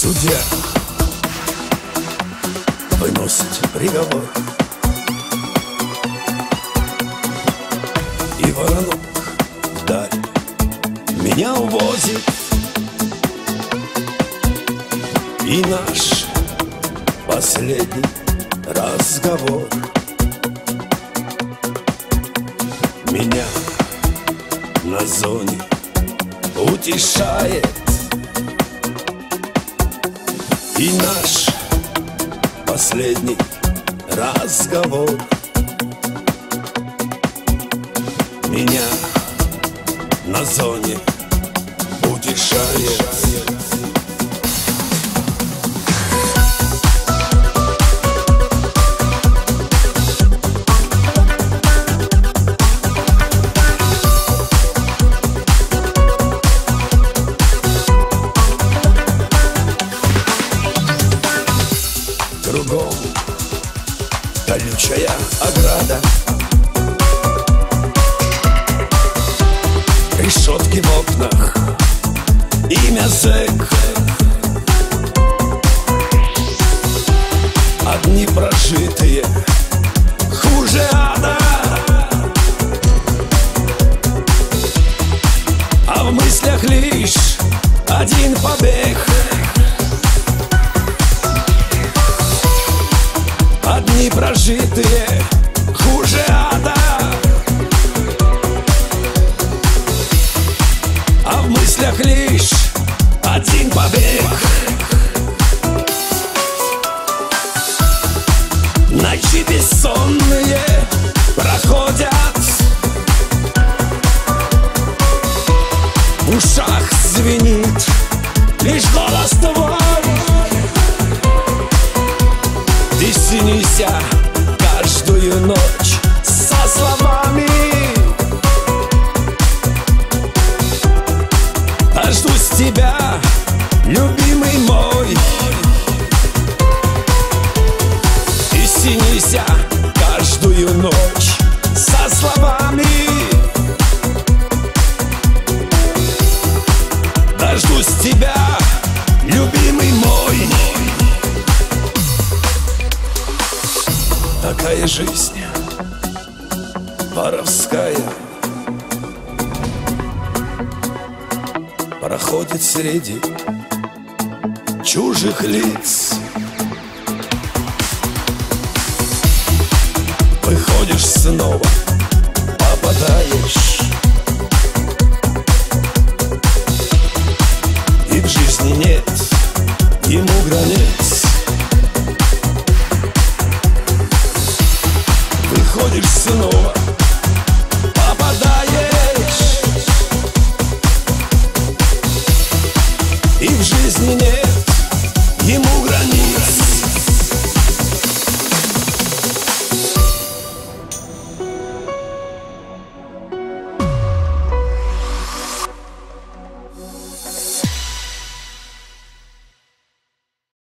Судья выносит приговор, и воронок вдаль меня увозит, и наш последний разговор меня на зоне утешает, и наш последний разговор меня на зоне утешает. Кругом колючая ограда, решетки в окнах, имя зэк. Одни прожитые хуже ада, а в мыслях лишь один побег. Одни прожитые хуже ада, а в мыслях лишь один побег. Ночи бессонные проходят, в ушах звенит лишь голос твой. Ты снися каждую ночь со словами: дождусь тебя, любимый мой. Ты снися каждую ночь со словами: дождусь тебя, любимый мой. Такая жизнь воровская проходит среди чужих лиц. Выходишь снова, попадаешь, и в жизни нет ему границ. Выходишь снова,